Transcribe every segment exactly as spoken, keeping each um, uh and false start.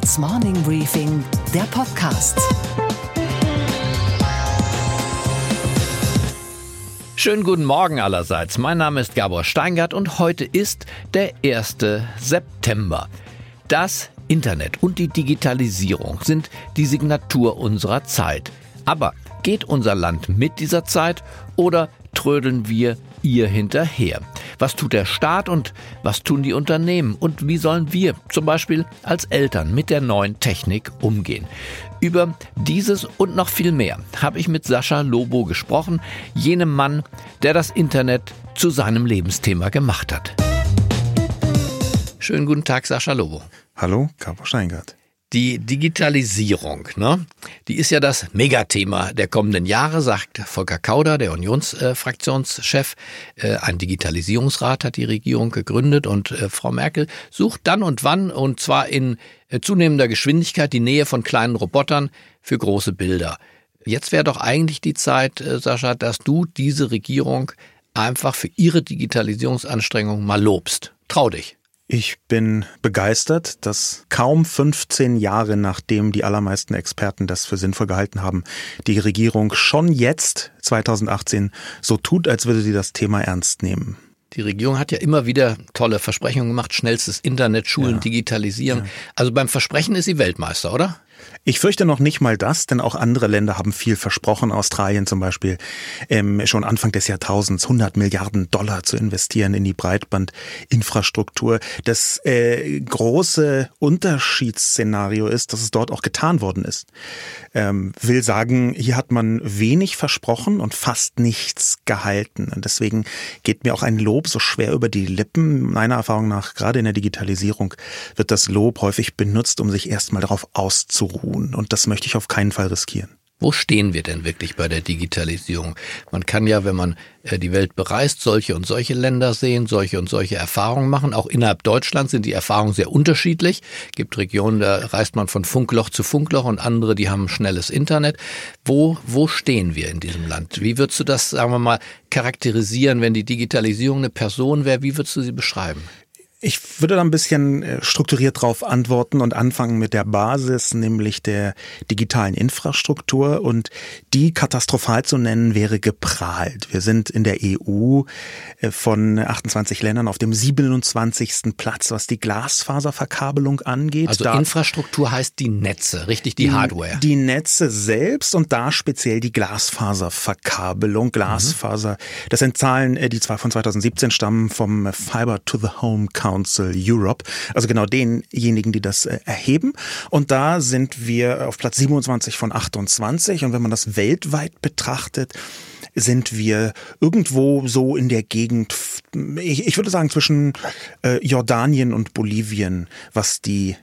Handelsblatts Morning Briefing, der Podcast. Schönen guten Morgen allerseits. Mein Name ist Gabor Steingart und heute ist der erste September. Das Internet und die Digitalisierung sind die Signatur unserer Zeit. Aber geht unser Land mit dieser Zeit oder trödeln wir ihr hinterher? Was tut der Staat und was tun die Unternehmen? Und wie sollen wir zum Beispiel als Eltern mit der neuen Technik umgehen? Über dieses und noch viel mehr habe ich mit Sascha Lobo gesprochen, jenem Mann, der das Internet zu seinem Lebensthema gemacht hat. Schönen guten Tag, Sascha Lobo. Hallo, Gabor Steingart. Die Digitalisierung, ne? Die ist ja das Megathema der kommenden Jahre, sagt Volker Kauder, der Unionsfraktionschef. Äh, ein Digitalisierungsrat hat die Regierung gegründet und äh, Frau Merkel sucht dann und wann, und zwar in äh, zunehmender Geschwindigkeit, die Nähe von kleinen Robotern für große Bilder. Jetzt wäre doch eigentlich die Zeit, äh, Sascha, dass du diese Regierung einfach für ihre Digitalisierungsanstrengungen mal lobst. Trau dich. Ich bin begeistert, dass kaum fünfzehn Jahre nachdem die allermeisten Experten das für sinnvoll gehalten haben, die Regierung schon jetzt, zweitausendachtzehn, so tut, als würde sie das Thema ernst nehmen. Die Regierung hat ja immer wieder tolle Versprechungen gemacht, schnellstes Internet, Schulen ja. digitalisieren. Ja. Also beim Versprechen ist sie Weltmeister, oder? Ich fürchte noch nicht mal das, denn auch andere Länder haben viel versprochen. Australien zum Beispiel, ähm, schon Anfang des Jahrtausends hundert Milliarden Dollar zu investieren in die Breitbandinfrastruktur. Das äh, große Unterschiedsszenario ist, dass es dort auch getan worden ist. Ähm, will sagen, hier hat man wenig versprochen und fast nichts gehalten. Und deswegen geht mir auch ein Lob so schwer über die Lippen. Meiner Erfahrung nach, gerade in der Digitalisierung, wird das Lob häufig benutzt, um sich erstmal darauf auszuruhen. Und das möchte ich auf keinen Fall riskieren. Wo stehen wir denn wirklich bei der Digitalisierung? Man kann ja, wenn man die Welt bereist, solche und solche Länder sehen, solche und solche Erfahrungen machen. Auch innerhalb Deutschlands sind die Erfahrungen sehr unterschiedlich. Es gibt Regionen, da reist man von Funkloch zu Funkloch und andere, die haben schnelles Internet. Wo, wo stehen wir in diesem Land? Wie würdest du das, sagen wir mal, charakterisieren, wenn die Digitalisierung eine Person wäre? Wie würdest du sie beschreiben? Ich würde da ein bisschen strukturiert drauf antworten und anfangen mit der Basis, nämlich der digitalen Infrastruktur, und die katastrophal zu nennen wäre geprahlt. Wir sind in der E U von achtundzwanzig Ländern auf dem siebenundzwanzigsten Platz, was die Glasfaserverkabelung angeht. Also da Infrastruktur heißt die Netze, richtig, die, die Hardware. Die Netze selbst und da speziell die Glasfaserverkabelung, Glasfaser. Mhm. Das sind Zahlen, die zwar von zweitausendsiebzehn stammen, vom Fiber to the Home Council Europe, also genau denjenigen, die das äh, erheben. Und da sind wir auf Platz siebenundzwanzig von achtundzwanzig. Und wenn man das weltweit betrachtet, sind wir irgendwo so in der Gegend, ich, ich würde sagen zwischen äh, Jordanien und Bolivien, was die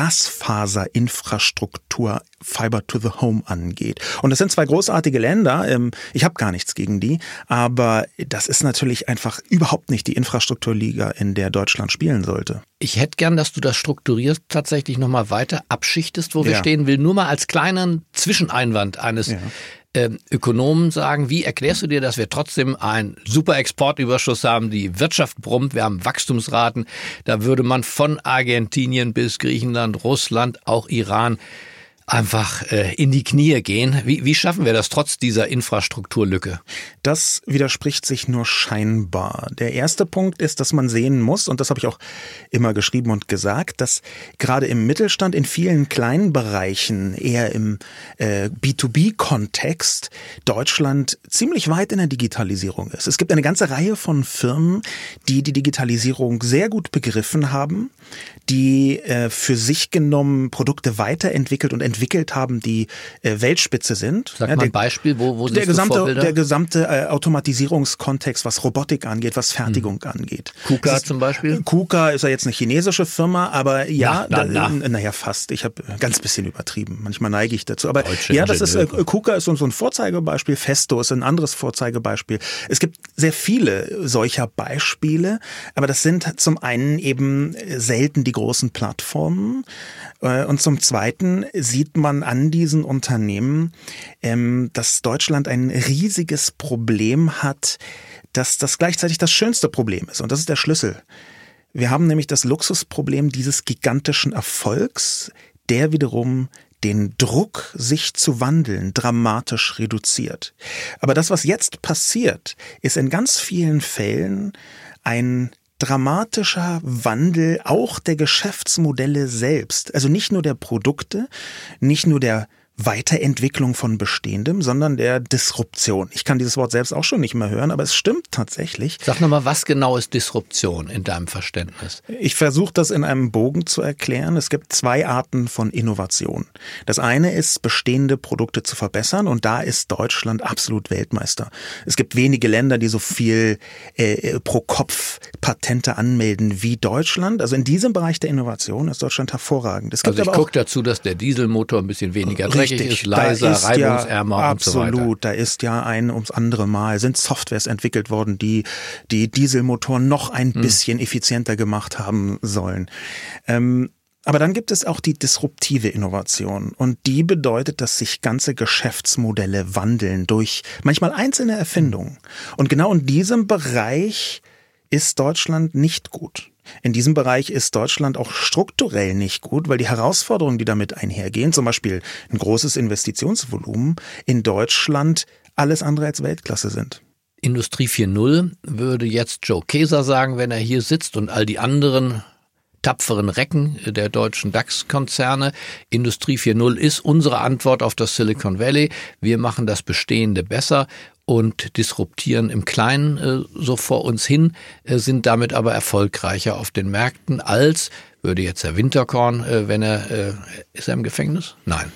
Glasfaserinfrastruktur Fiber to the Home angeht. Und das sind zwei großartige Länder. Ich habe gar nichts gegen die, aber das ist natürlich einfach überhaupt nicht die Infrastrukturliga, in der Deutschland spielen sollte. Ich hätte gern, dass du das strukturierst, tatsächlich nochmal weiter abschichtest, wo wir ja. stehen. Will nur mal als kleinen Zwischeneinwand eines ja. Ökonomen sagen, wie erklärst du dir, dass wir trotzdem einen super Exportüberschuss haben, die Wirtschaft brummt, wir haben Wachstumsraten, da würde man von Argentinien bis Griechenland, Russland, auch Iran einfach äh, in die Knie gehen. Wie, wie schaffen wir das trotz dieser Infrastrukturlücke? Das widerspricht sich nur scheinbar. Der erste Punkt ist, dass man sehen muss, und das habe ich auch immer geschrieben und gesagt, dass gerade im Mittelstand in vielen kleinen Bereichen, eher im äh, B zwei B-Kontext, Deutschland ziemlich weit in der Digitalisierung ist. Es gibt eine ganze Reihe von Firmen, die die Digitalisierung sehr gut begriffen haben, die äh, für sich genommen Produkte weiterentwickelt und entwickelt haben, die äh, Weltspitze sind. Sag ja, mal der, ein Beispiel, wo, wo der siehst du Vorbilder? Der gesamte äh, Automatisierungskontext, was Robotik angeht, was Fertigung hm. angeht. KUKA ist, zum Beispiel? KUKA ist ja jetzt eine chinesische Firma, aber ja, na, na, da, naja, na fast. Ich habe ganz bisschen übertrieben. Manchmal neige ich dazu. Aber Deutsche ja, das ist äh, KUKA ist so, so ein Vorzeigebeispiel. Festo ist ein anderes Vorzeigebeispiel. Es gibt sehr viele solcher Beispiele, aber das sind zum einen eben selten die großen Plattformen und zum zweiten sieht man an diesen Unternehmen, dass Deutschland ein riesiges Problem hat, dass das gleichzeitig das schönste Problem ist. Und das ist der Schlüssel. Wir haben nämlich das Luxusproblem dieses gigantischen Erfolgs, der wiederum den Druck, sich zu wandeln, dramatisch reduziert. Aber das, was jetzt passiert, ist in ganz vielen Fällen ein dramatischer Wandel auch der Geschäftsmodelle selbst. Also nicht nur der Produkte, nicht nur der Weiterentwicklung von Bestehendem, sondern der Disruption. Ich kann dieses Wort selbst auch schon nicht mehr hören, aber es stimmt tatsächlich. Sag nochmal, was genau ist Disruption in deinem Verständnis? Ich versuche das in einem Bogen zu erklären. Es gibt zwei Arten von Innovation. Das eine ist, bestehende Produkte zu verbessern, und da ist Deutschland absolut Weltmeister. Es gibt wenige Länder, die so viel äh, pro Kopf Patente anmelden wie Deutschland. Also in diesem Bereich der Innovation ist Deutschland hervorragend. Es gibt also ich aber auch gucke dazu, dass der Dieselmotor ein bisschen weniger dreckig ist, leiser, ist reibungsärmer ja, und so weiter. Absolut, da ist ja ein ums andere Mal, sind Softwares entwickelt worden, die die Dieselmotoren noch ein hm. bisschen effizienter gemacht haben sollen. Ähm, aber dann gibt es auch die disruptive Innovation, und die bedeutet, dass sich ganze Geschäftsmodelle wandeln durch manchmal einzelne Erfindungen. Und genau in diesem Bereich ist Deutschland nicht gut. In diesem Bereich ist Deutschland auch strukturell nicht gut, weil die Herausforderungen, die damit einhergehen, zum Beispiel ein großes Investitionsvolumen, in Deutschland alles andere als Weltklasse sind. Industrie vier Punkt null würde jetzt Joe Keser sagen, wenn er hier sitzt, und all die anderen tapferen Recken der deutschen DAX-Konzerne. Industrie vier Punkt null ist unsere Antwort auf das Silicon Valley. Wir machen das Bestehende besser und disruptieren im Kleinen äh, so vor uns hin, äh, sind damit aber erfolgreicher auf den Märkten als, würde jetzt Herr Winterkorn, äh, wenn er, äh, ist er im Gefängnis? Nein.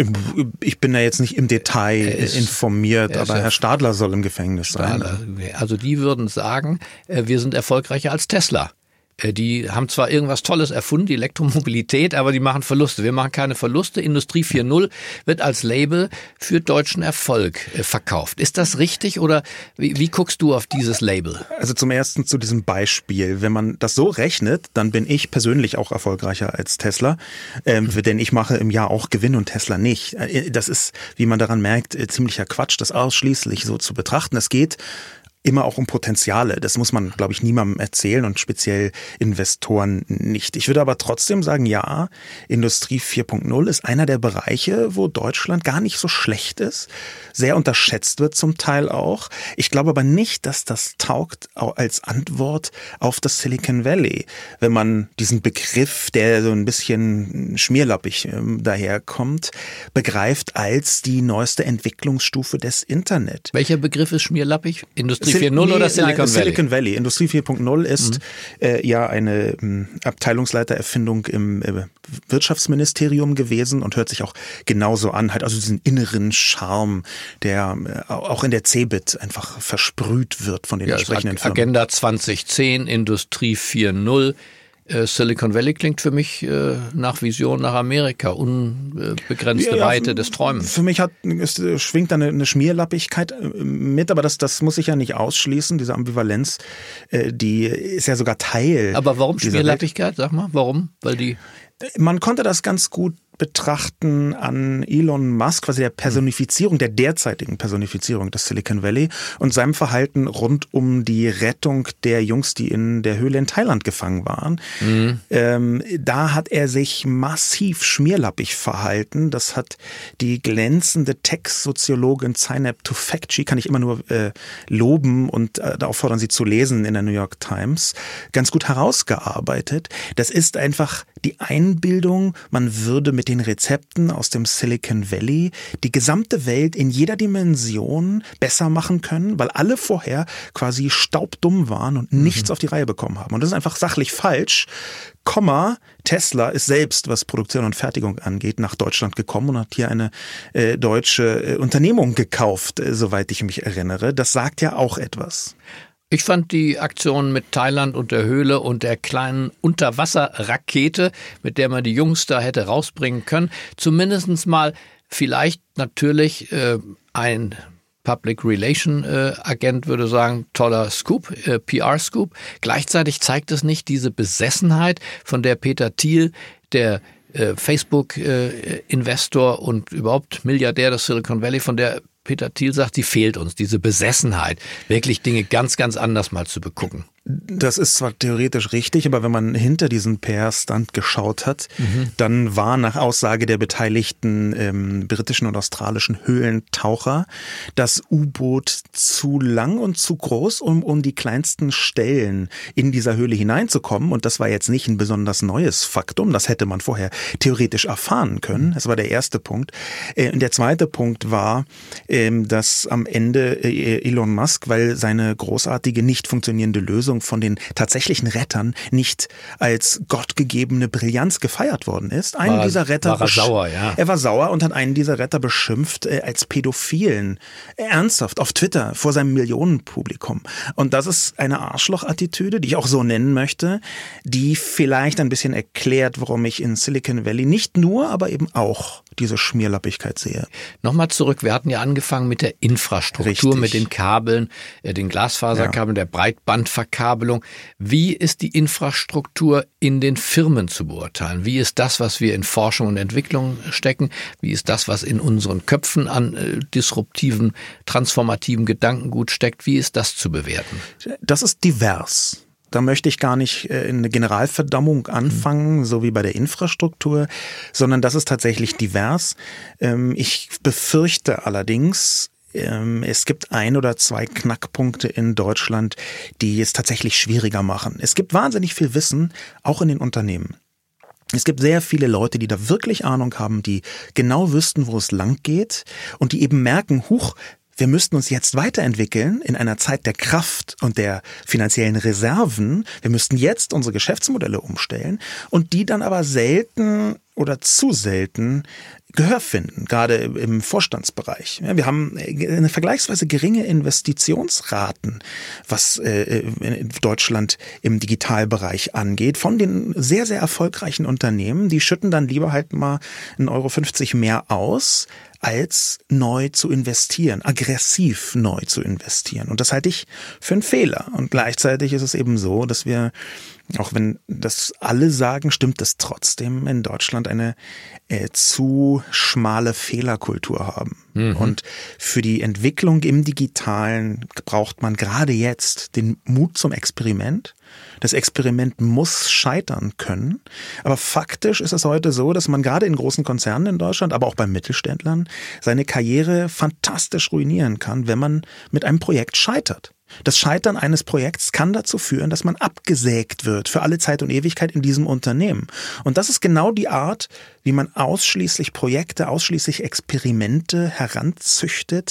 Ich bin da jetzt nicht im Detail ist, informiert, aber ja Herr Stadler soll im Gefängnis sein. Stadler, also die würden sagen, äh, wir sind erfolgreicher als Tesla. Die haben zwar irgendwas Tolles erfunden, die Elektromobilität, aber die machen Verluste. Wir machen keine Verluste. Industrie vier Punkt null wird als Label für deutschen Erfolg verkauft. Ist das richtig, oder wie, wie guckst du auf dieses Label? Also zum Ersten zu diesem Beispiel. Wenn man das so rechnet, dann bin ich persönlich auch erfolgreicher als Tesla, ähm, denn ich mache im Jahr auch Gewinn und Tesla nicht. Das ist, wie man daran merkt, ziemlicher Quatsch, das ausschließlich so zu betrachten. Es geht immer auch um Potenziale. Das muss man, glaube ich, niemandem erzählen, und speziell Investoren nicht. Ich würde aber trotzdem sagen, ja, Industrie vier Punkt null ist einer der Bereiche, wo Deutschland gar nicht so schlecht ist, sehr unterschätzt wird zum Teil auch. Ich glaube aber nicht, dass das taugt als Antwort auf das Silicon Valley. Wenn man diesen Begriff, der so ein bisschen schmierlappig äh, daherkommt, begreift als die neueste Entwicklungsstufe des Internet. Welcher Begriff ist schmierlappig? Industrie vier Punkt null oder Silicon nein, Valley? Silicon Valley. Industrie vier Punkt null ist mhm. äh, ja eine ähm, Abteilungsleitererfindung im äh, Wirtschaftsministerium gewesen und hört sich auch genauso an, hat also diesen inneren Charme, der äh, auch in der Cebit einfach versprüht wird von den ja, entsprechenden Firmen. Agenda zwanzig zehn, Industrie vier Punkt null. Silicon Valley klingt für mich äh, nach Vision nach Amerika, unbegrenzte ja, ja, Weite des Träumens. Für mich hat, es schwingt da eine, eine Schmierlappigkeit mit, aber das, das muss ich ja nicht ausschließen, diese Ambivalenz, äh, die ist ja sogar Teil. Aber warum Schmierlappigkeit, sag mal, warum? Weil die... Man konnte das ganz gut betrachten an Elon Musk, quasi der Personifizierung, der derzeitigen Personifizierung des Silicon Valley und seinem Verhalten rund um die Rettung der Jungs, die in der Höhle in Thailand gefangen waren. Mhm. Ähm, da hat er sich massiv schmierlappig verhalten. Das hat die glänzende Tech-Soziologin Zeynep Tufekci, kann ich immer nur äh, loben und äh, auffordern, sie zu lesen in der New York Times, ganz gut herausgearbeitet. Das ist einfach die Einbildung, man würde mit den Rezepten aus dem Silicon Valley die gesamte Welt in jeder Dimension besser machen können, weil alle vorher quasi staubdumm waren und nichts mhm. auf die Reihe bekommen haben. Und das ist einfach sachlich falsch. Komma, Tesla ist selbst, was Produktion und Fertigung angeht, nach Deutschland gekommen und hat hier eine äh, deutsche äh, Unternehmung gekauft, äh, soweit ich mich erinnere. Das sagt ja auch etwas. Ich fand die Aktion mit Thailand und der Höhle und der kleinen Unterwasserrakete, mit der man die Jungs da hätte rausbringen können, zumindest mal vielleicht natürlich äh, ein Public Relation äh, Agent würde sagen, toller Scoop, äh, P R-Scoop. Gleichzeitig zeigt es nicht diese Besessenheit, von der Peter Thiel, der äh, Facebook-Investor äh, und überhaupt Milliardär des Silicon Valley, von der Peter Thiel sagt, die fehlt uns, diese Besessenheit, wirklich Dinge ganz, ganz anders mal zu begucken. Das ist zwar theoretisch richtig, aber wenn man hinter diesen P R-Stunt geschaut hat, mhm. dann war nach Aussage der beteiligten ähm, britischen und australischen Höhlentaucher das U-Boot zu lang und zu groß, um um die kleinsten Stellen in dieser Höhle hineinzukommen. Und das war jetzt nicht ein besonders neues Faktum, das hätte man vorher theoretisch erfahren können. Das war der erste Punkt. Äh, und der zweite Punkt war, äh, dass am Ende äh, Elon Musk, weil seine großartige, nicht funktionierende Lösung von den tatsächlichen Rettern nicht als gottgegebene Brillanz gefeiert worden ist. Einen war, dieser Retter war er sauer, ja. Er war sauer und hat einen dieser Retter beschimpft äh, als Pädophilen. Ernsthaft, auf Twitter, vor seinem Millionenpublikum. Und das ist eine Arschloch-Attitüde, die ich auch so nennen möchte, die vielleicht ein bisschen erklärt, warum ich in Silicon Valley nicht nur, aber eben auch diese Schmierlappigkeit sehe. Nochmal zurück, wir hatten ja angefangen mit der Infrastruktur, Richtig. mit den Kabeln, den Glasfaserkabeln, ja. der Breitbandverkabelung. Wie ist die Infrastruktur in den Firmen zu beurteilen? Wie ist das, was wir in Forschung und Entwicklung stecken? Wie ist das, was in unseren Köpfen an äh, disruptiven, transformativen Gedankengut steckt? Wie ist das zu bewerten? Das ist divers. Da möchte ich gar nicht in eine Generalverdammung anfangen, so wie bei der Infrastruktur, sondern das ist tatsächlich divers. Ich befürchte allerdings, es gibt ein oder zwei Knackpunkte in Deutschland, die es tatsächlich schwieriger machen. Es gibt wahnsinnig viel Wissen, auch in den Unternehmen. Es gibt sehr viele Leute, die da wirklich Ahnung haben, die genau wüssten, wo es lang geht und die eben merken, huch, wir müssten uns jetzt weiterentwickeln in einer Zeit der Kraft und der finanziellen Reserven. Wir müssten jetzt unsere Geschäftsmodelle umstellen und die dann aber selten oder zu selten Gehör finden, gerade im Vorstandsbereich. Ja, wir haben eine vergleichsweise geringe Investitionsraten, was äh, in Deutschland im Digitalbereich angeht, von den sehr, sehr erfolgreichen Unternehmen. Die schütten dann lieber halt mal einen Euro fünfzig mehr aus, als neu zu investieren, aggressiv neu zu investieren. Und das halte ich für einen Fehler. Und gleichzeitig ist es eben so, dass wir, auch wenn das alle sagen, stimmt es trotzdem, in Deutschland eine äh, zu schmale Fehlerkultur haben. Mhm. Und für die Entwicklung im Digitalen braucht man gerade jetzt den Mut zum Experiment. Das Experiment muss scheitern können. Aber faktisch ist es heute so, dass man gerade in großen Konzernen in Deutschland, aber auch bei Mittelständlern, seine Karriere fantastisch ruinieren kann, wenn man mit einem Projekt scheitert. Das Scheitern eines Projekts kann dazu führen, dass man abgesägt wird für alle Zeit und Ewigkeit in diesem Unternehmen. Und das ist genau die Art, wie man ausschließlich Projekte, ausschließlich Experimente heranzüchtet,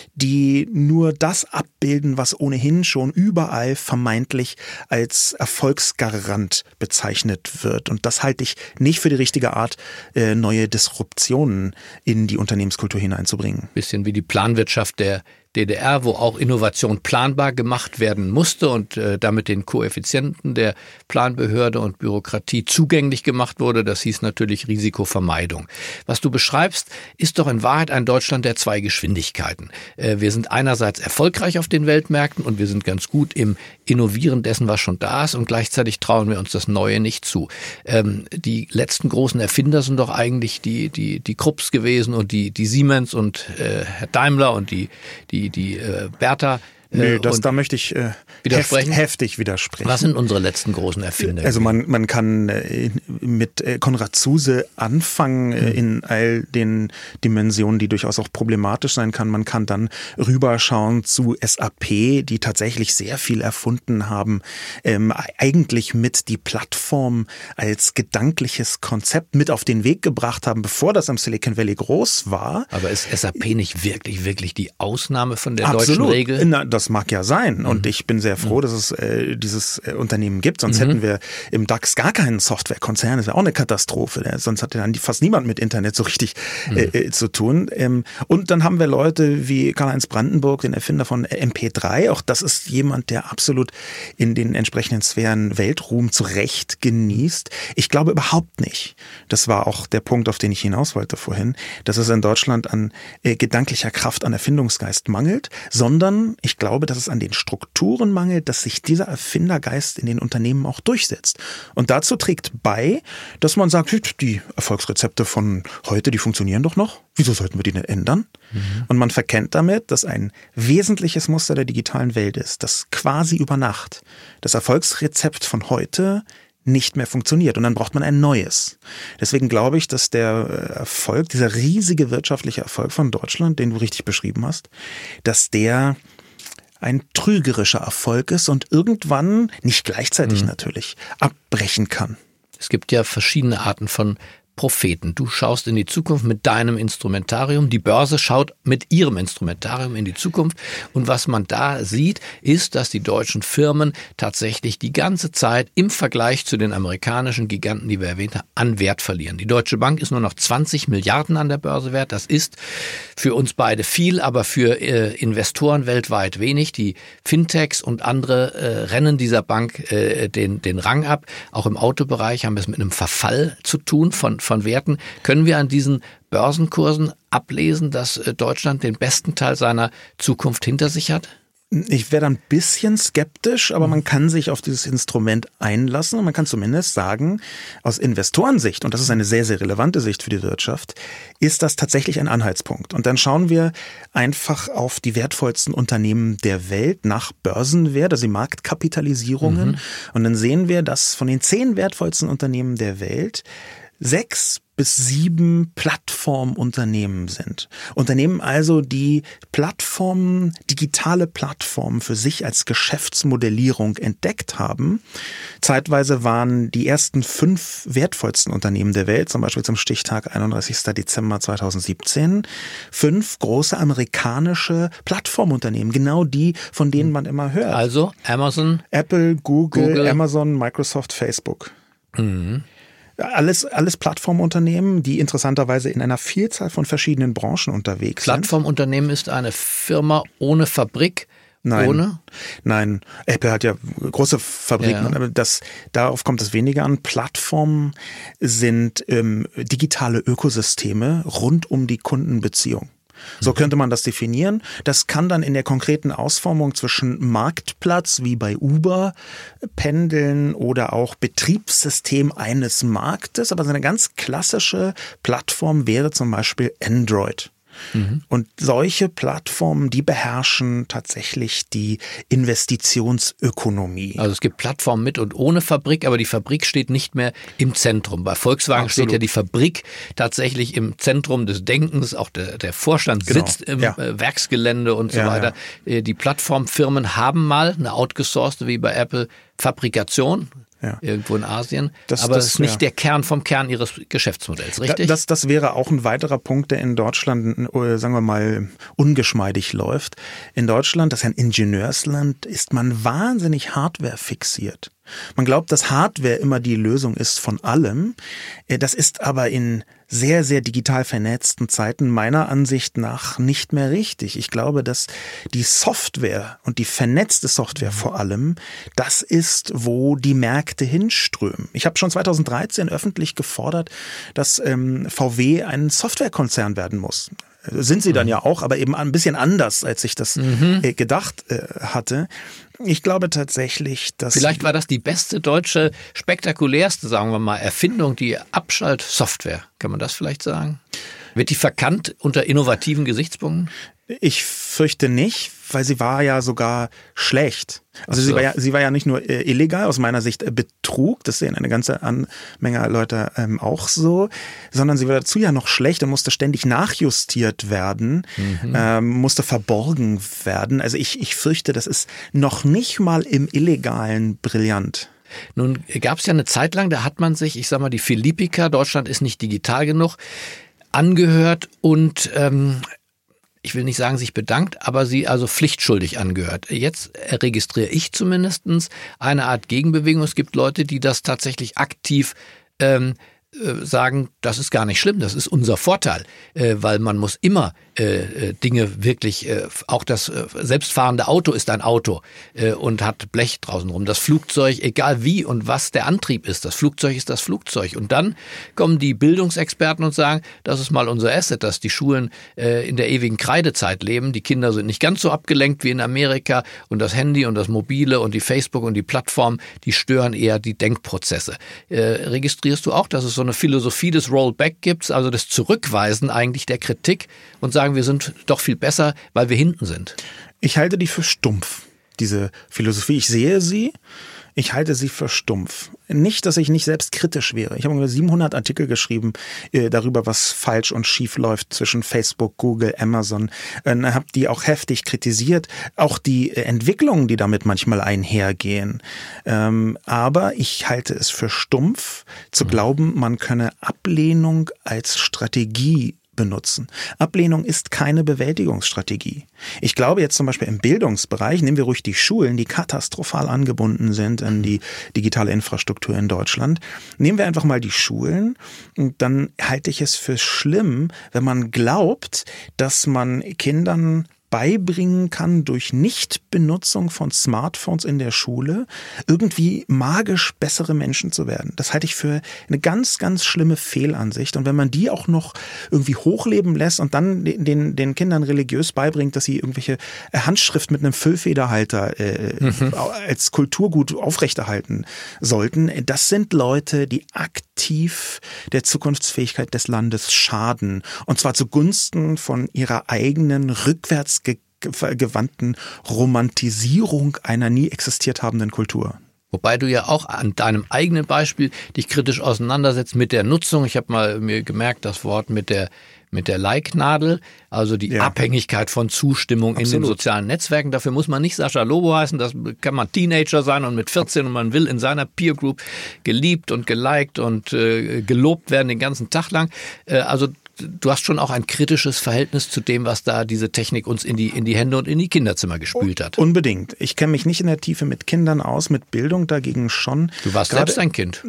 die nur das abbilden, was ohnehin schon überall vermeintlich als Erfolgsgarant bezeichnet wird. Und das halte ich nicht für die richtige Art, neue Disruptionen in die Unternehmenskultur hineinzubringen. Bisschen wie die Planwirtschaft der D D R, wo auch Innovation planbar gemacht werden musste und äh, damit den Koeffizienten der Planbehörde und Bürokratie zugänglich gemacht wurde. Das hieß natürlich Risikovermeidung. Was du beschreibst, ist doch in Wahrheit ein Deutschland der zwei Geschwindigkeiten. Äh, wir sind einerseits erfolgreich auf den Weltmärkten und wir sind ganz gut im Innovieren dessen, was schon da ist, und gleichzeitig trauen wir uns das Neue nicht zu. Ähm, die letzten großen Erfinder sind doch eigentlich die die die Krupps gewesen und die die Siemens und äh, Herr Daimler und die die die, die äh, Bertha. Nö, das, da möchte ich äh, widersprechen? Heft, heftig widersprechen. Was sind unsere letzten großen Erfinder? Also man, man kann äh, mit äh, Konrad Zuse anfangen äh, in all den Dimensionen, die durchaus auch problematisch sein kann. Man kann dann rüberschauen zu S A P, die tatsächlich sehr viel erfunden haben, ähm, eigentlich mit die Plattform als gedankliches Konzept mit auf den Weg gebracht haben, bevor das am Silicon Valley groß war. Aber ist S A P nicht wirklich, wirklich die Ausnahme von der Absolut. deutschen Regel? Na, das mag ja sein und mhm. ich bin sehr froh, dass es äh, dieses äh, Unternehmen gibt, sonst mhm. hätten wir im DAX gar keinen Softwarekonzern, das wäre auch eine Katastrophe, der, sonst hat ja dann fast niemand mit Internet so richtig mhm. äh, zu tun. Ähm, und dann haben wir Leute wie Karl-Heinz Brandenburg, den Erfinder von M P drei, auch das ist jemand, der absolut in den entsprechenden Sphären Weltruhm zu Recht genießt. Ich glaube überhaupt nicht, das war auch der Punkt, auf den ich hinaus wollte vorhin, dass es in Deutschland an äh, gedanklicher Kraft, an Erfindungsgeist mangelt, sondern ich glaube, glaube, dass es an den Strukturen mangelt, dass sich dieser Erfindergeist in den Unternehmen auch durchsetzt. Und dazu trägt bei, dass man sagt, die Erfolgsrezepte von heute, die funktionieren doch noch. Wieso sollten wir die denn ändern? Mhm. Und man verkennt damit, dass ein wesentliches Muster der digitalen Welt ist, dass quasi über Nacht das Erfolgsrezept von heute nicht mehr funktioniert und dann braucht man ein neues. Deswegen glaube ich, dass der Erfolg, dieser riesige wirtschaftliche Erfolg von Deutschland, den du richtig beschrieben hast, dass der ein trügerischer Erfolg ist und irgendwann, nicht gleichzeitig mhm. natürlich, abbrechen kann. Es gibt ja verschiedene Arten von Propheten. Du schaust in die Zukunft mit deinem Instrumentarium. Die Börse schaut mit ihrem Instrumentarium in die Zukunft. Und was man da sieht, ist, dass die deutschen Firmen tatsächlich die ganze Zeit im Vergleich zu den amerikanischen Giganten, die wir erwähnt haben, an Wert verlieren. Die Deutsche Bank ist nur noch zwanzig Milliarden an der Börse wert. Das ist für uns beide viel, aber für äh, Investoren weltweit wenig. Die Fintechs und andere äh, rennen dieser Bank äh, den, den Rang ab. Auch im Autobereich haben wir es mit einem Verfall zu tun von von Werten. Können wir an diesen Börsenkursen ablesen, dass Deutschland den besten Teil seiner Zukunft hinter sich hat? Ich wäre da ein bisschen skeptisch, aber man kann sich auf dieses Instrument einlassen und man kann zumindest sagen, aus Investorensicht, und das ist eine sehr, sehr relevante Sicht für die Wirtschaft, ist das tatsächlich ein Anhaltspunkt. Und dann schauen wir einfach auf die wertvollsten Unternehmen der Welt nach Börsenwert, also die Marktkapitalisierungen. Mhm. Und dann sehen wir, dass von den zehn wertvollsten Unternehmen der Welt sechs bis sieben Plattformunternehmen sind. Unternehmen also, die Plattformen, digitale Plattformen für sich als Geschäftsmodellierung entdeckt haben. Zeitweise waren die ersten fünf wertvollsten Unternehmen der Welt, zum Beispiel zum Stichtag einunddreißigster Dezember zweitausendsiebzehn, fünf große amerikanische Plattformunternehmen, genau die, von denen man immer hört. Also Amazon, Apple, Google, Google. Amazon, Microsoft, Facebook. Mhm. Alles, alles Plattformunternehmen, die interessanterweise in einer Vielzahl von verschiedenen Branchen unterwegs sind. Plattformunternehmen ist eine Firma ohne Fabrik? Nein, ohne? Nein. Apple hat ja große Fabriken, ja. aber das, darauf kommt es weniger an. Plattformen sind ähm, digitale Ökosysteme rund um die Kundenbeziehung. So könnte man das definieren. Das kann dann in der konkreten Ausformung zwischen Marktplatz wie bei Uber pendeln oder auch Betriebssystem eines Marktes. Aber so eine ganz klassische Plattform wäre zum Beispiel Android. Mhm. Und solche Plattformen, die beherrschen tatsächlich die Investitionsökonomie. Also es gibt Plattformen mit und ohne Fabrik, aber die Fabrik steht nicht mehr im Zentrum. Bei Volkswagen Absolut. Steht ja die Fabrik tatsächlich im Zentrum des Denkens. Auch der, der Vorstand genau. sitzt im ja. Werksgelände und so ja, weiter. Ja. Die Plattformfirmen haben mal eine outgesourcete, wie bei Apple, Fabrikation. Ja. Irgendwo in Asien. Das, aber das ist nicht ja. der Kern vom Kern ihres Geschäftsmodells, richtig? Das, das wäre auch ein weiterer Punkt, der in Deutschland, sagen wir mal, ungeschmeidig läuft. In Deutschland, das ist ein Ingenieursland, ist man wahnsinnig Hardware fixiert. Man glaubt, dass Hardware immer die Lösung ist von allem. Das ist aber in sehr, sehr digital vernetzten Zeiten meiner Ansicht nach nicht mehr richtig. Ich glaube, dass die Software und die vernetzte Software vor allem, das ist, wo die Märkte hinströmen. Ich habe schon zweitausenddreizehn öffentlich gefordert, dass ähm, V W ein Softwarekonzern werden muss. Sind sie dann ja auch, aber eben ein bisschen anders, als ich das mhm. äh, gedacht äh, hatte. Ich glaube tatsächlich, dass... Vielleicht war das die beste deutsche, spektakulärste, sagen wir mal, Erfindung, die Abschaltsoftware. Kann man das vielleicht sagen? Wird die verkannt unter innovativen Gesichtspunkten? Ich fürchte nicht, weil sie war ja sogar schlecht. Also so. sie war ja, sie war ja nicht nur äh, illegal, aus meiner Sicht äh, Betrug, das sehen eine ganze An- Menge Leute ähm, auch so, sondern sie war dazu ja noch schlecht und musste ständig nachjustiert werden, mhm. ähm, musste verborgen werden. Also ich, ich fürchte, das ist noch nicht mal im Illegalen brillant. Nun gab es ja eine Zeit lang, da hat man sich, ich sag mal, die Philippika, Deutschland ist nicht digital genug, angehört und ähm, ich will nicht sagen, sich bedankt, aber sie also pflichtschuldig angehört. Jetzt registriere ich zumindest eine Art Gegenbewegung. Es gibt Leute, die das tatsächlich aktiv ähm, äh, sagen, das ist gar nicht schlimm, das ist unser Vorteil, äh, weil man muss immer äh, Dinge wirklich, äh, auch das äh, selbstfahrende Auto ist ein Auto äh, und hat Blech draußen rum. Das Flugzeug, egal wie und was der Antrieb ist, das Flugzeug ist das Flugzeug. Und dann kommen die Bildungsexperten und sagen, das ist mal unser Asset, dass die Schulen äh, in der ewigen Kreidezeit leben. Die Kinder sind nicht ganz so abgelenkt wie in Amerika und das Handy und das Mobile und die Facebook und die Plattform, die stören eher die Denkprozesse. Äh, registrierst du auch, dass es so eine Philosophie des Rollback gibt, also des Zurückweisen eigentlich der Kritik und sagen, wir sind doch viel besser, weil wir hinten sind? Ich halte die für stumpf, diese Philosophie. Ich sehe sie, ich halte sie für stumpf. Nicht, dass ich nicht selbst kritisch wäre. Ich habe ungefähr siebenhundert Artikel geschrieben äh, darüber, was falsch und schief läuft zwischen Facebook, Google, Amazon. Äh, habe die auch heftig kritisiert. Auch die äh, Entwicklungen, die damit manchmal einhergehen. Ähm, aber ich halte es für stumpf, zu glauben, man könne Ablehnung als Strategie benutzen. Ablehnung ist keine Bewältigungsstrategie. Ich glaube jetzt zum Beispiel im Bildungsbereich, nehmen wir ruhig die Schulen, die katastrophal angebunden sind an die digitale Infrastruktur in Deutschland. Nehmen wir einfach mal die Schulen und dann halte ich es für schlimm, wenn man glaubt, dass man Kindern beibringen kann, durch Nichtbenutzung von Smartphones in der Schule irgendwie magisch bessere Menschen zu werden. Das halte ich für eine ganz, ganz schlimme Fehlansicht. Und wenn man die auch noch irgendwie hochleben lässt und dann den, den Kindern religiös beibringt, dass sie irgendwelche Handschrift mit einem Füllfederhalter äh, mhm. als Kulturgut aufrechterhalten sollten, das sind Leute, die aktiv der Zukunftsfähigkeit des Landes schaden. Und zwar zugunsten von ihrer eigenen rückwärts gewandten Romantisierung einer nie existiert habenden Kultur. Wobei du ja auch an deinem eigenen Beispiel dich kritisch auseinandersetzt mit der Nutzung. Ich habe mal mir gemerkt, das Wort mit der mit der Like-Nadel, also die ja. Abhängigkeit von Zustimmung Absolut. In den sozialen Netzwerken. Dafür muss man nicht Sascha Lobo heißen, das kann man Teenager sein und mit vierzehn und man will in seiner Peer Group geliebt und geliked und äh, gelobt werden den ganzen Tag lang. Äh, also du hast schon auch ein kritisches Verhältnis zu dem, was da diese Technik uns in die, in die Hände und in die Kinderzimmer gespült hat. Unbedingt. Ich kenne mich nicht in der Tiefe mit Kindern aus, mit Bildung dagegen schon. Du warst Gerade, selbst ein Kind.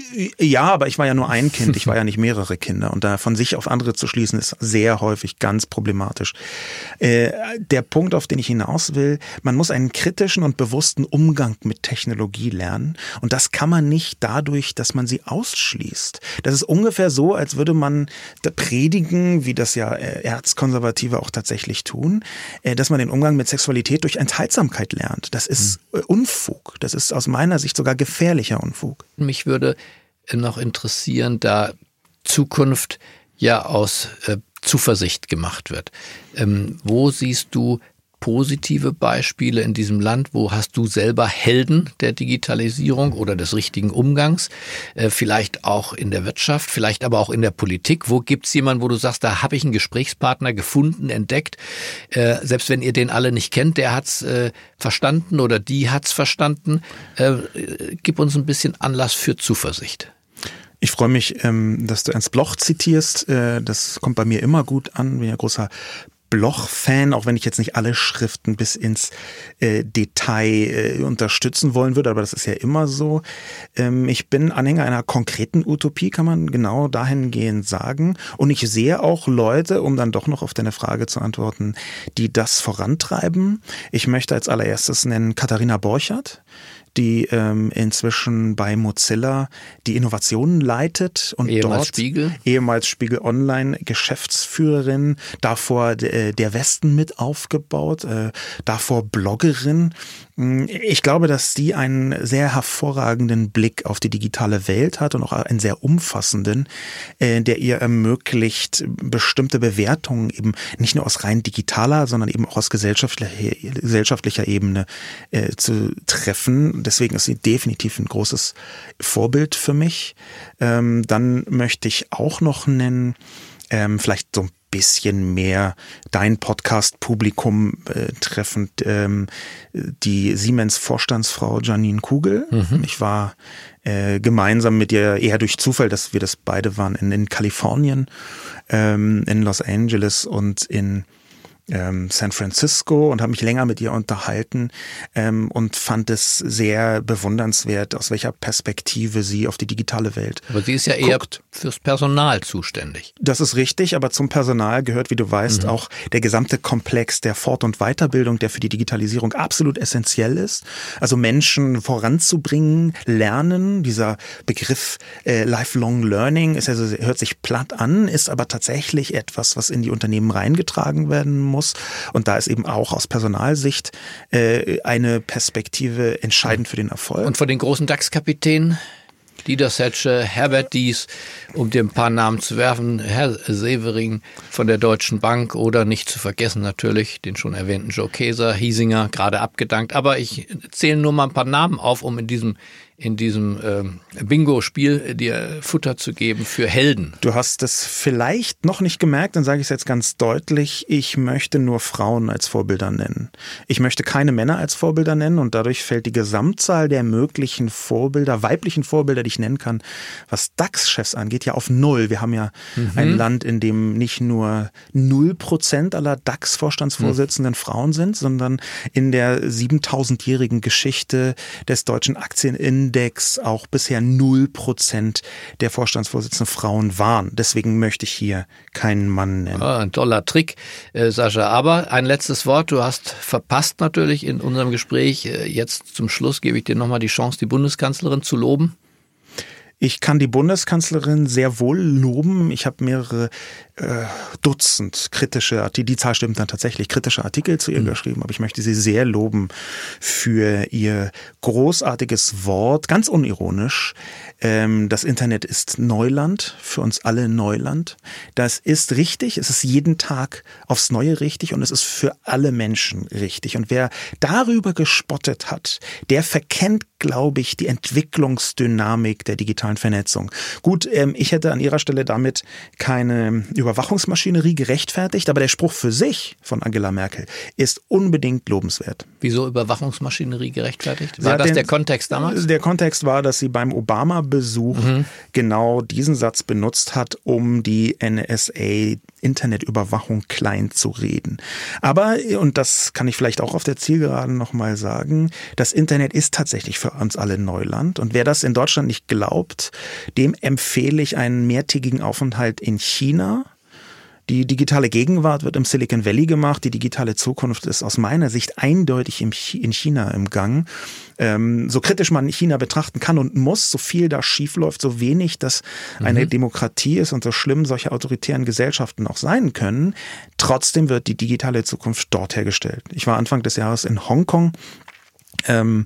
Ja, aber ich war ja nur ein Kind. Ich war ja nicht mehrere Kinder. Und da von sich auf andere zu schließen, ist sehr häufig ganz problematisch. Äh, der Punkt, auf den ich hinaus will, man muss einen kritischen und bewussten Umgang mit Technologie lernen. Und das kann man nicht dadurch, dass man sie ausschließt. Das ist ungefähr so, als würde man predigen, wie das ja Erzkonservative auch tatsächlich tun, dass man den Umgang mit Sexualität durch Enthaltsamkeit lernt. Das ist mhm. Unfug. Das ist aus meiner Sicht sogar gefährlicher Unfug. Mich würde noch interessieren, da Zukunft ja aus äh, Zuversicht gemacht wird. Ähm, wo siehst du positive Beispiele in diesem Land? Wo hast du selber Helden der Digitalisierung oder des richtigen Umgangs? Äh, vielleicht auch in der Wirtschaft, vielleicht aber auch in der Politik. Wo gibt's jemanden, wo du sagst, da habe ich einen Gesprächspartner gefunden, entdeckt? Äh, selbst wenn ihr den alle nicht kennt, der hat's äh, verstanden oder die hat's verstanden. Äh, gib uns ein bisschen Anlass für Zuversicht. Ich freue mich, dass du Ernst Bloch zitierst. Das kommt bei mir immer gut an. Bin ja großer Bloch-Fan, auch wenn ich jetzt nicht alle Schriften bis ins äh, Detail äh, unterstützen wollen würde, aber das ist ja immer so. Ähm, ich bin Anhänger einer konkreten Utopie, kann man genau dahingehend sagen. Und ich sehe auch Leute, um dann doch noch auf deine Frage zu antworten, die das vorantreiben. Ich möchte als allererstes nennen Katharina Borchert, die ähm, inzwischen bei Mozilla die Innovationen leitet und ehemals dort Spiegel. ehemals Spiegel Online Geschäftsführerin, davor äh, der Westen mit aufgebaut, äh, davor Bloggerin. Ich glaube, dass die einen sehr hervorragenden Blick auf die digitale Welt hat und auch einen sehr umfassenden, äh, der ihr ermöglicht, bestimmte Bewertungen eben nicht nur aus rein digitaler, sondern eben auch aus gesellschaftlicher, gesellschaftlicher Ebene äh, zu treffen. Deswegen ist sie definitiv ein großes Vorbild für mich. Ähm, dann möchte ich auch noch nennen, ähm, vielleicht so ein bisschen mehr dein Podcast-Publikum äh, treffend, ähm, die Siemens-Vorstandsfrau Janine Kugel. Mhm. Ich war äh, gemeinsam mit ihr, eher durch Zufall, dass wir das beide waren, in, in Kalifornien, ähm, in Los Angeles und in ähm, San Francisco und habe mich länger mit ihr unterhalten ähm, und fand es sehr bewundernswert, aus welcher Perspektive sie auf die digitale Welt Aber sie ist ja eher guckt. fürs Personal zuständig. Das ist richtig, aber zum Personal gehört, wie du weißt, mhm. auch der gesamte Komplex der Fort- und Weiterbildung, der für die Digitalisierung absolut essentiell ist. Also Menschen voranzubringen, lernen. Dieser Begriff äh, Lifelong Learning ist also, hört sich platt an, ist aber tatsächlich etwas, was in die Unternehmen reingetragen werden muss. Und da ist eben auch aus Personalsicht äh, eine Perspektive entscheidend für den Erfolg. Und von den großen DAX-Kapitänen? Dieter Zetsche, Herbert Diess, um dir ein paar Namen zu werfen, Herr Severing von der Deutschen Bank oder nicht zu vergessen natürlich den schon erwähnten Joe Keser, Hiesinger, gerade abgedankt. Aber ich zähle nur mal ein paar Namen auf, um in diesem in diesem ähm, Bingo-Spiel dir Futter zu geben für Helden. Du hast es vielleicht noch nicht gemerkt, dann sage ich es jetzt ganz deutlich, ich möchte nur Frauen als Vorbilder nennen. Ich möchte keine Männer als Vorbilder nennen und dadurch fällt die Gesamtzahl der möglichen Vorbilder, weiblichen Vorbilder, die ich nennen kann, was DAX-Chefs angeht, ja auf null. Wir haben ja mhm. ein Land, in dem nicht nur null Prozent aller DAX-Vorstandsvorsitzenden mhm. Frauen sind, sondern in der siebentausendjährigen Geschichte des deutschen Aktienindex auch bisher null Prozent der Vorstandsvorsitzenden Frauen waren. Deswegen möchte ich hier keinen Mann nennen. Ah, ein toller Trick, äh, Sascha. Aber ein letztes Wort. Du hast verpasst natürlich in unserem Gespräch. Äh, jetzt zum Schluss gebe ich dir nochmal die Chance, die Bundeskanzlerin zu loben. Ich kann die Bundeskanzlerin sehr wohl loben. Ich habe mehrere äh, Dutzend kritische Artikel, die Zahl stimmt dann tatsächlich, kritische Artikel zu ihr mhm. geschrieben, aber ich möchte sie sehr loben für ihr großartiges Wort, ganz unironisch. Ähm, das Internet ist Neuland, für uns alle Neuland. Das ist richtig, es ist jeden Tag aufs Neue richtig und es ist für alle Menschen richtig. Und wer darüber gespottet hat, der verkennt, glaube ich, die Entwicklungsdynamik der digitalen Vernetzung. Gut, ähm, ich hätte an ihrer Stelle damit keine Überwachungsmaschinerie gerechtfertigt, aber der Spruch für sich von Angela Merkel ist unbedingt lobenswert. Wieso Überwachungsmaschinerie gerechtfertigt? War das den, der Kontext damals? Der Kontext war, dass sie beim Obama-Besuch mhm. genau diesen Satz benutzt hat, um die N S A Internetüberwachung klein zu reden. Aber, und das kann ich vielleicht auch auf der Zielgeraden nochmal sagen, das Internet ist tatsächlich für uns alle Neuland. Und wer das in Deutschland nicht glaubt, dem empfehle ich einen mehrtägigen Aufenthalt in China. Die digitale Gegenwart wird im Silicon Valley gemacht. Die digitale Zukunft ist aus meiner Sicht eindeutig in China im Gang. Ähm, so kritisch man China betrachten kann und muss, so viel da schiefläuft, so wenig das eine mhm. Demokratie ist und so schlimm solche autoritären Gesellschaften auch sein können. Trotzdem wird die digitale Zukunft dort hergestellt. Ich war Anfang des Jahres in Hongkong. Ähm,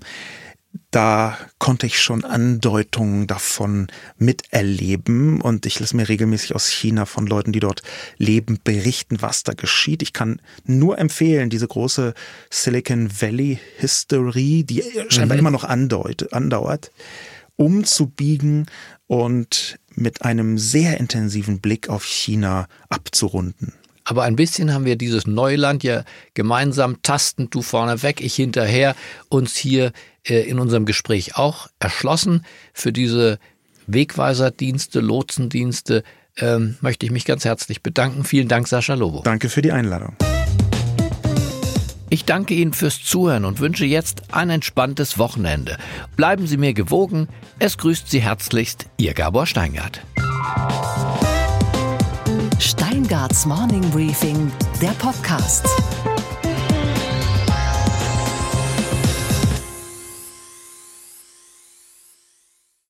Da konnte ich schon Andeutungen davon miterleben und ich lasse mir regelmäßig aus China von Leuten, die dort leben, berichten, was da geschieht. Ich kann nur empfehlen, diese große Silicon Valley History, die scheinbar mhm. immer noch andeut, andauert, umzubiegen und mit einem sehr intensiven Blick auf China abzurunden. Aber ein bisschen haben wir dieses Neuland ja gemeinsam tastend, du vorne weg, ich hinterher, uns hier äh, in unserem Gespräch auch erschlossen. Für diese Wegweiserdienste, Lotsendienste ähm, möchte ich mich ganz herzlich bedanken. Vielen Dank, Sascha Lobo. Danke für die Einladung. Ich danke Ihnen fürs Zuhören und wünsche jetzt ein entspanntes Wochenende. Bleiben Sie mir gewogen. Es grüßt Sie herzlichst, Ihr Gabor Steingart. Steingarts Morning Briefing, der Podcast.